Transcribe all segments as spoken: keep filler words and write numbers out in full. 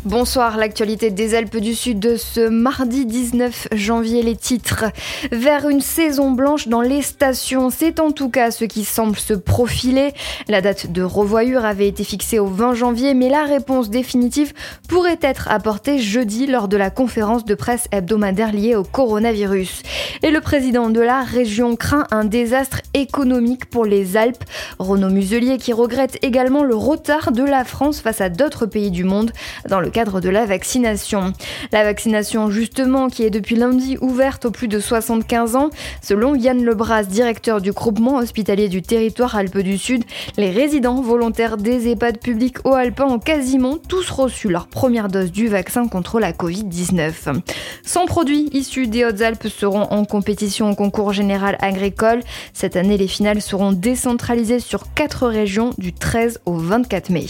Bonsoir, l'actualité des Alpes du Sud de ce mardi dix-neuf janvier, les titres. Vers une saison blanche dans les stations, c'est en tout cas ce qui semble se profiler. La date de revoyure avait été fixée au vingt janvier, mais la réponse définitive pourrait être apportée jeudi lors de la conférence de presse hebdomadaire liée au coronavirus. Et le président de la région craint un désastre économique pour les Alpes. Renaud Muselier qui regrette également le retard de la France face à d'autres pays du monde dans le cadre de la vaccination. La vaccination justement qui est depuis lundi ouverte aux plus de soixante-quinze ans. Selon Yann Lebras, directeur du groupement hospitalier du territoire Alpes du Sud, les résidents volontaires des EHPAD publics haut alpins ont quasiment tous reçu leur première dose du vaccin contre la covid dix-neuf. cent produits issus des Hautes-Alpes seront en compétition au concours général agricole. Cette année, les finales seront décentralisées sur quatre régions du treize au vingt-quatre mai.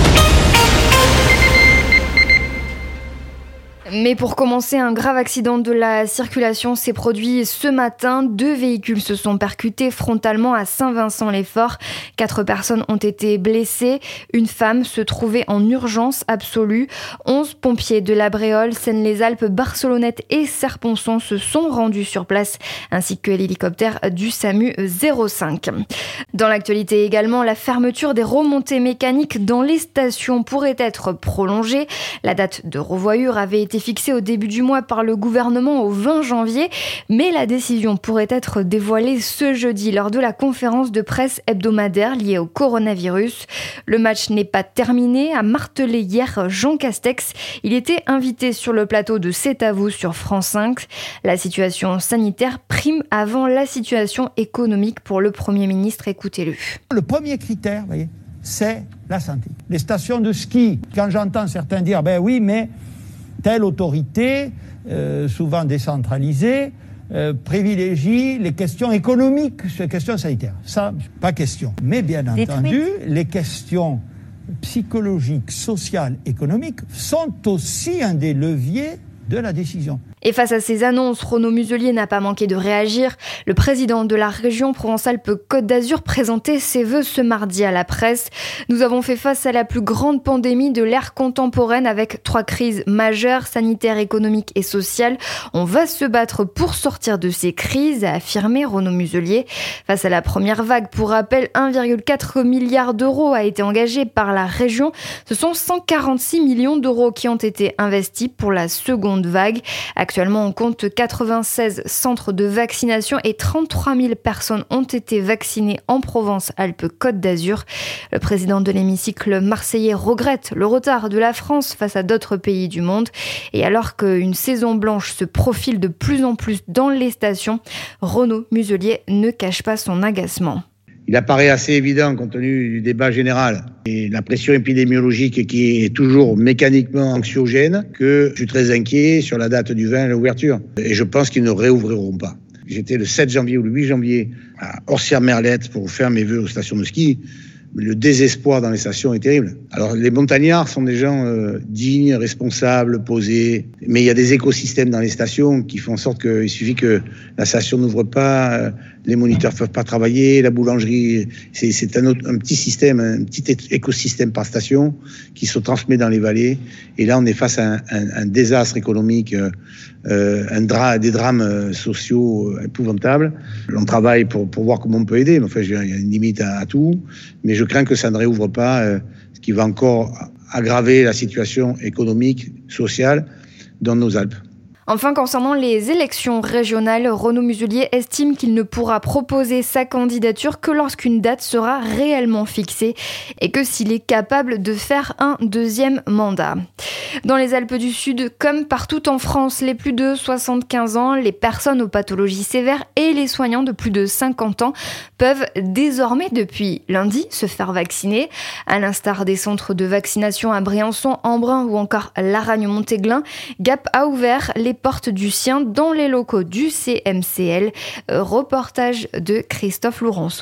Mais pour commencer, un grave accident de la circulation s'est produit ce matin. Deux véhicules se sont percutés frontalement à Saint-Vincent-les-Forts. Quatre personnes ont été blessées. Une femme se trouvait en urgence absolue. Onze pompiers de la Bréole, Seine-les-Alpes, Barcelonnette et Serponçon se sont rendus sur place, ainsi que l'hélicoptère du SAMU zéro cinq. Dans l'actualité également, la fermeture des remontées mécaniques dans les stations pourrait être prolongée. La date de revoyure avait été fixée au début du mois par le gouvernement au vingt janvier, mais la décision pourrait être dévoilée ce jeudi lors de la conférence de presse hebdomadaire liée au coronavirus. Le match n'est pas terminé, a martelé hier Jean Castex. Il était invité sur le plateau de C'est à vous sur France cinq. La situation sanitaire prime avant la situation économique pour le Premier ministre. Écoutez-le. Le premier critère, vous voyez, c'est la santé. Les stations de ski, quand j'entends certains dire « ben oui, mais telle autorité, euh, souvent décentralisée, euh, privilégie les questions économiques, les questions sanitaires. » Ça, pas question. Mais bien entendu, les questions psychologiques, sociales, économiques sont aussi un des leviers de la décision. Et face à ces annonces, Renaud Muselier n'a pas manqué de réagir. Le président de la région Provence-Alpes-Côte d'Azur présentait ses vœux ce mardi à la presse. Nous avons fait face à la plus grande pandémie de l'ère contemporaine avec trois crises majeures, sanitaires, économiques et sociales. On va se battre pour sortir de ces crises, a affirmé Renaud Muselier. Face à la première vague, pour rappel, un virgule quatre milliard d'euros a été engagé par la région. Ce sont cent quarante-six millions d'euros qui ont été investis pour la seconde vague. Actuellement, on compte quatre-vingt-seize centres de vaccination et trente-trois mille personnes ont été vaccinées en Provence-Alpes-Côte d'Azur. Le président de l'hémicycle marseillais regrette le retard de la France face à d'autres pays du monde. Et alors qu'une saison blanche se profile de plus en plus dans les stations, Renaud Muselier ne cache pas son agacement. Il apparaît assez évident, compte tenu du débat général et la pression épidémiologique qui est toujours mécaniquement anxiogène, que je suis très inquiet sur la date du vingt, l'ouverture. Et je pense qu'ils ne réouvriront pas. J'étais le sept janvier ou le huit janvier à Orsières-Merlette pour faire mes vœux aux stations de ski. Le désespoir dans les stations est terrible. Alors, les montagnards sont des gens euh, dignes, responsables, posés. Mais il y a des écosystèmes dans les stations qui font en sorte qu'il suffit que la station n'ouvre pas, euh, les moniteurs ne peuvent pas travailler, la boulangerie, c'est, c'est un, autre, un petit système, un petit écosystème par station qui se transmet dans les vallées. Et là, on est face à un, un, un désastre économique, euh, euh, un dra- des drames sociaux épouvantables. On travaille pour, pour voir comment on peut aider. Mais enfin, il y a une limite à, à tout. Mais je Je crains que ça ne réouvre pas, euh, ce qui va encore aggraver la situation économique, sociale dans nos Alpes. Enfin, concernant les élections régionales, Renaud Muselier estime qu'il ne pourra proposer sa candidature que lorsqu'une date sera réellement fixée et que s'il est capable de faire un deuxième mandat. Dans les Alpes du Sud, comme partout en France, les plus de soixante-quinze ans, les personnes aux pathologies sévères et les soignants de plus de cinquante ans peuvent désormais depuis lundi se faire vacciner. À l'instar des centres de vaccination à Briançon, Embrun ou encore Laragne-Montéglin, Gap a ouvert les portes du sien dans les locaux du C M C L. Reportage de Christophe Laurenceau.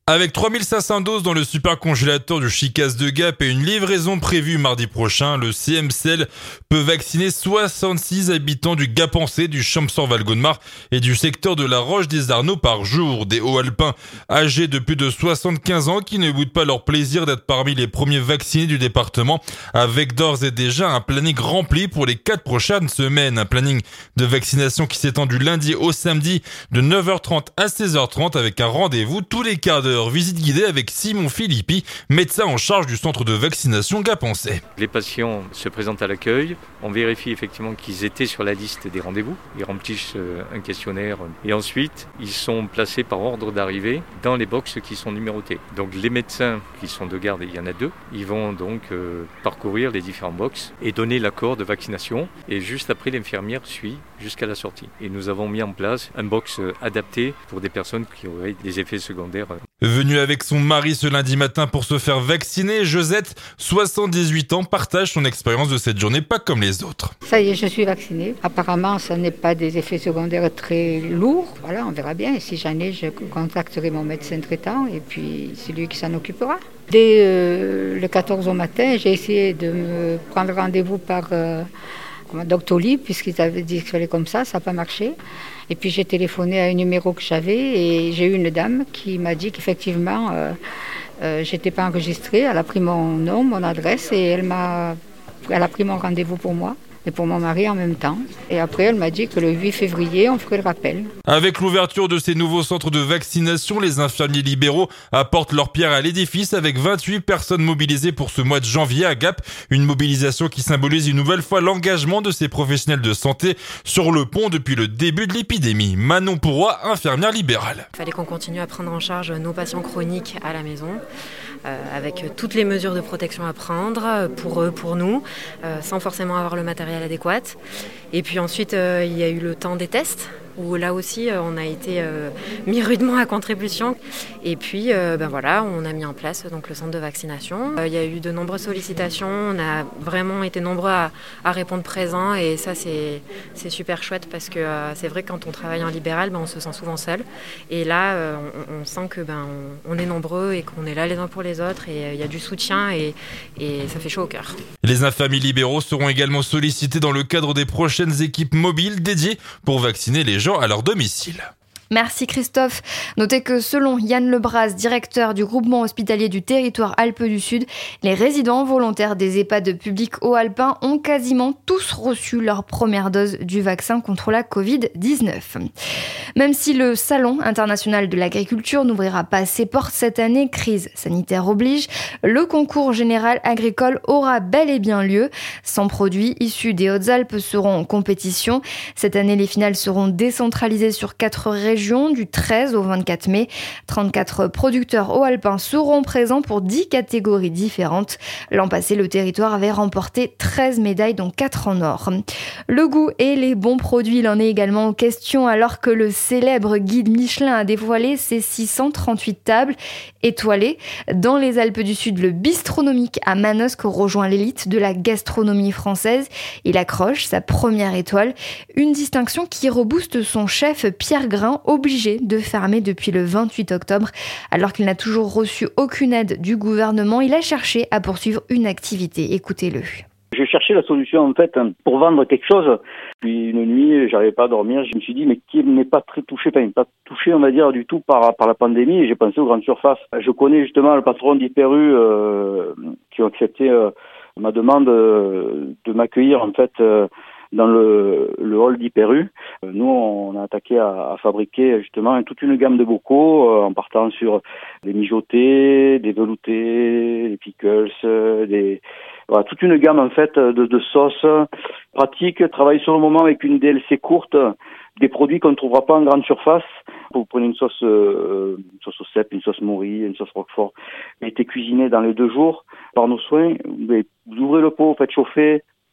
Avec trois mille cinq cents doses dans le supercongélateur du Chicas de Gap et une livraison prévue mardi prochain, le C M C L peut vacciner soixante-six habitants du Gapençais, du Champsaur-Val-Gaudemar et du secteur de la Roche des Arnaud par jour. Des Hauts-Alpins âgés de plus de soixante-quinze ans qui ne boudent pas leur plaisir d'être parmi les premiers vaccinés du département, avec d'ores et déjà un planning rempli pour les quatre prochaines semaines. Un planning de vaccination qui s'étend du lundi au samedi de neuf heures trente à seize heures trente avec un rendez-vous tous les quarts d'heure. Visite guidée avec Simon Philippi, médecin en charge du centre de vaccination Gapençais. Les patients se présentent à l'accueil, on vérifie effectivement qu'ils étaient sur la liste des rendez-vous, ils remplissent un questionnaire et ensuite ils sont placés par ordre d'arrivée dans les boxes qui sont numérotées. Donc les médecins qui sont de garde, il y en a deux, ils vont donc euh, parcourir les différents boxes et donner l'accord de vaccination et juste après l'infirmière suit jusqu'à la sortie. Et nous avons mis en place un box adapté pour des personnes qui auraient des effets secondaires. Venue avec son mari ce lundi matin pour se faire vacciner, Josette, soixante-dix-huit ans, partage son expérience de cette journée pas comme les autres. Ça y est, je suis vaccinée. Apparemment, ça n'est pas des effets secondaires très lourds. Voilà, on verra bien. Et si j'en ai, je contacterai mon médecin traitant et puis c'est lui qui s'en occupera. Dès euh, le quatorze au matin, j'ai essayé de me prendre rendez-vous par euh, Doctolib, puisqu'ils avaient dit qu'il fallait comme ça, ça n'a pas marché. Et puis j'ai téléphoné à un numéro que j'avais et j'ai eu une dame qui m'a dit qu'effectivement, euh, euh, j'étais pas enregistrée. Elle a pris mon nom, mon adresse et elle m'a, elle a pris mon rendez-vous pour moi et pour mon mari en même temps. Et après, elle m'a dit que le huit février, on ferait le rappel. Avec l'ouverture de ces nouveaux centres de vaccination, les infirmiers libéraux apportent leur pierre à l'édifice avec vingt-huit personnes mobilisées pour ce mois de janvier à Gap. Une mobilisation qui symbolise une nouvelle fois l'engagement de ces professionnels de santé sur le pont depuis le début de l'épidémie. Manon Pourroy, infirmière libérale. Il fallait qu'on continue à prendre en charge nos patients chroniques à la maison, euh, avec toutes les mesures de protection à prendre pour eux, pour nous, euh, sans forcément avoir le matériel adéquat. Et puis ensuite, euh, il y a eu le temps des tests, où là aussi, euh, on a été euh, mis rudement à contribution. Et puis, euh, ben voilà, on a mis en place donc, le centre de vaccination. Euh, il y a eu de nombreuses sollicitations, on a vraiment été nombreux à, à répondre présent. Et ça, c'est, c'est super chouette parce que euh, c'est vrai que quand on travaille en libéral, ben, on se sent souvent seul. Et là, euh, on, on sent que ben, on, on est nombreux et qu'on est là les uns pour les autres. Et il euh, y a du soutien et, et ça fait chaud au cœur. Les infirmiers libéraux seront également sollicités dans le cadre des prochaines équipes mobiles dédiées pour vacciner les gens à leur domicile. Merci Christophe. Notez que selon Yann Lebras, directeur du groupement hospitalier du territoire Alpes du Sud, les résidents volontaires des EHPAD publics Haut-Alpins ont quasiment tous reçu leur première dose du vaccin contre la covid dix-neuf. Même si le Salon international de l'agriculture n'ouvrira pas ses portes cette année, crise sanitaire oblige, le concours général agricole aura bel et bien lieu. cent produits issus des Hautes-Alpes seront en compétition. Cette année, les finales seront décentralisées sur quatre régions du treize au vingt-quatre mai. trente-quatre producteurs haut-alpins seront présents pour dix catégories différentes. L'an passé, le territoire avait remporté treize médailles, dont quatre en or. Le goût et les bons produits, il en est également question alors que le célèbre guide Michelin a dévoilé ses six cent trente-huit tables étoilées. Dans les Alpes du Sud, le bistronomique à Manosque rejoint l'élite de la gastronomie française. Il accroche sa première étoile, une distinction qui rebooste son chef Pierre Grain, obligé de fermer depuis le vingt-huit octobre. Alors qu'il n'a toujours reçu aucune aide du gouvernement, il a cherché à poursuivre une activité. Écoutez-le. Je cherchais la solution en fait pour vendre quelque chose. Puis une nuit, j'arrivais pas à dormir. Je me suis dit mais qui n'est pas très touché, enfin pas touché on va dire du tout par par la pandémie. Et j'ai pensé aux grandes surfaces. Je connais justement le patron d'Hyper U euh, qui ont accepté euh, ma demande euh, de m'accueillir en fait. Euh, dans le, le hall d'Hyper U. Nous, on a attaqué à, à fabriquer justement toute une gamme de bocaux euh, en partant sur des mijotés, des veloutés, des pickles, des voilà, toute une gamme en fait de, de sauces pratiques. Travailler sur le moment avec une D L C courte, des produits qu'on ne trouvera pas en grande surface. Vous prenez une sauce, euh, une sauce au cèpe, une sauce mori, une sauce roquefort, elle a été cuisinée dans les deux jours par nos soins. Vous ouvrez le pot, vous faites chauffer.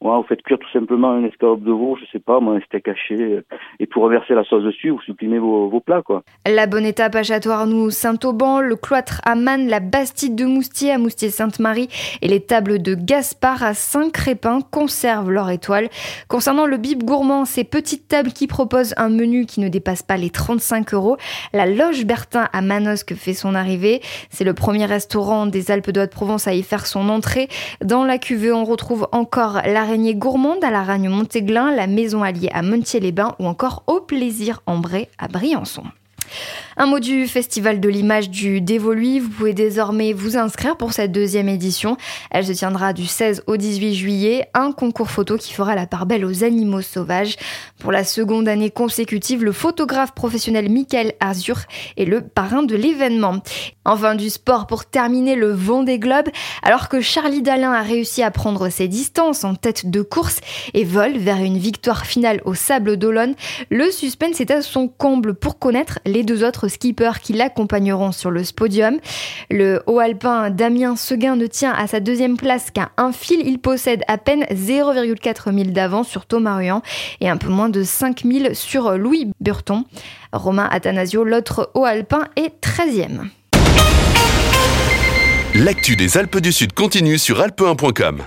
Ouais, vous faites cuire tout simplement une escalope de veau, je sais pas, moi, un steak haché, et pour reverser la sauce dessus, vous supprimez vos, vos plats, quoi. La Bonne Étape à Château-Arnoux, Saint-Auban, le cloître à Mannes, la Bastide de Moustier à Moustier-Sainte-Marie et les tables de Gaspard à Saint-Crépin conservent leur étoile. Concernant le Bib Gourmand, ces petites tables qui proposent un menu qui ne dépasse pas les trente-cinq euros, la Loge Bertin à Manosque fait son arrivée. C'est le premier restaurant des Alpes de Haute-Provence à y faire son entrée. Dans la cuvée, on retrouve encore l'Araignée Gourmande à la Ragne-Montéglin, la Maison Alliée à Montier-les-Bains ou encore Au Plaisir en Bray à Briançon. Un mot du Festival de l'image du Dévoluy. Vous pouvez désormais vous inscrire pour cette deuxième édition. Elle se tiendra du seize au dix-huit juillet. Un concours photo qui fera la part belle aux animaux sauvages. Pour la seconde année consécutive, le photographe professionnel Michael Azur est le parrain de l'événement. Enfin, du sport pour terminer, le Vendée Globe. Alors que Charlie Dalin a réussi à prendre ses distances en tête de course et vole vers une victoire finale au Sables d'Olonne, le suspense est à son comble pour connaître les deux autres skippers qui l'accompagneront sur le podium. Le haut alpin Damien Seguin ne tient à sa deuxième place qu'à un fil. Il possède à peine zéro virgule quatre milles d'avance sur Thomas Ruyant et un peu moins de cinq milles sur Louis Burton. Romain Attanasio, l'autre haut alpin, est treizième. L'actu des Alpes du Sud continue sur alpe un point com.